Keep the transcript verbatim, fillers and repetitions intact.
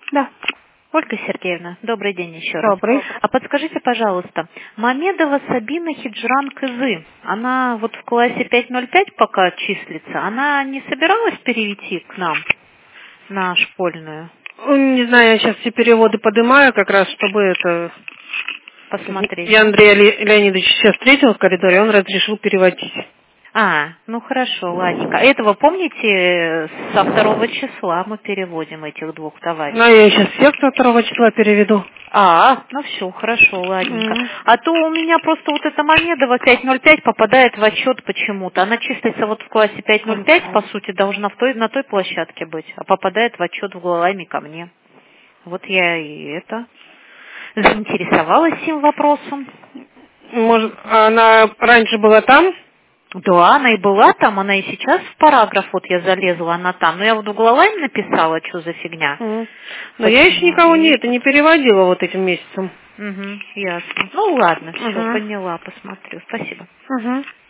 Да. Ольга Сергеевна, добрый день еще раз. Добрый. А подскажите, пожалуйста, Мамедова Сабина Хиджран Кызы, она вот в классе пять ноль пять пока числится, она не собиралась перейти к нам на школьную? Не знаю, я сейчас все переводы поднимаю, как раз, чтобы это... Посмотреть. Я Андрея Ле... Леонидовича сейчас встретила в коридоре, он разрешил переводить. А, ну хорошо, ладненько. Этого, помните, со второго числа мы переводим этих двух товарищей. Ну, я сейчас всех со второго числа переведу. А, ну все, хорошо, ладненько. Mm. А то у меня просто вот эта Мамедова пять ноль пять попадает в отчет почему-то. Она числится вот в классе пять ноль пять, по сути, должна в той, на той площадке быть, а попадает в отчет в главами ко мне. Вот я и это заинтересовалась этим вопросом. Может, она раньше была там? Да, она и была там, она и сейчас в параграф, вот я залезла, она там. Но я вот в главами написала, что за фигня. Mm. Но я еще никого не, это, не переводила вот этим месяцем. Угу, ясно. Ну ладно, все, Uh-huh. поняла, посмотрю. Спасибо. Uh-huh.